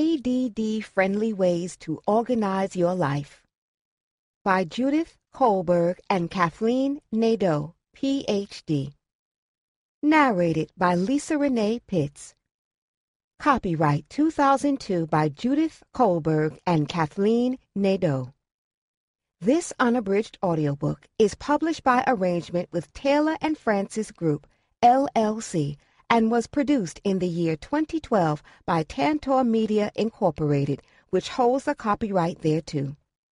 ADD-Friendly Ways to Organize Your Life by Judith Kohlberg and Kathleen Nadeau, Ph.D. Narrated by Lisa Renee Pitts. Copyright 2002 by Judith Kohlberg and Kathleen Nadeau. This unabridged audiobook is published by arrangement with Taylor and Francis Group, LLC, and was produced in the year 2012 by Tantor Media, Incorporated, which holds the copyright thereto.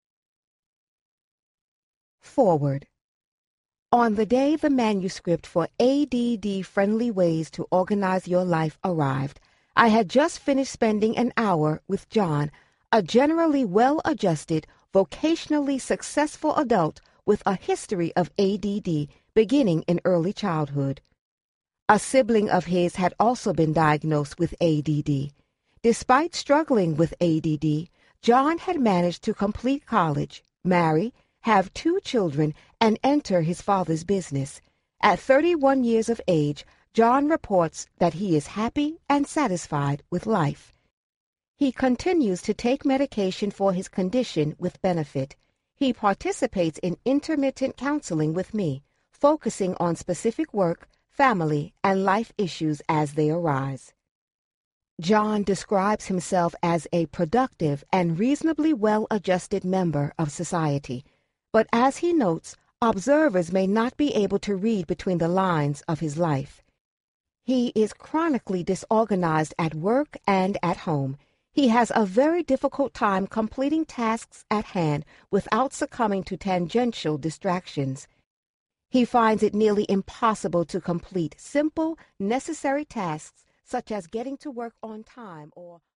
Forward. On the day the manuscript for ADD-Friendly Ways to Organize Your Life arrived, I had just finished spending an hour with John, a generally well-adjusted, vocationally successful adult with a history of ADD beginning in early childhood. A sibling of his had also been diagnosed with ADD. Despite struggling with ADD, John had managed to complete college, marry, have 2 children, and enter his father's business. At 31 years of age, John reports that he is happy and satisfied with life. He continues to take medication for his condition with benefit. He participates in intermittent counseling with me, focusing on specific work, family, and life issues as they arise. John describes himself as a productive and reasonably well-adjusted member of society, but as he notes, observers may not be able to read between the lines of his life. He is chronically disorganized at work and at home. He has a very difficult time completing tasks at hand without succumbing to tangential distractions. He finds it nearly impossible to complete simple, necessary tasks such as getting to work on time or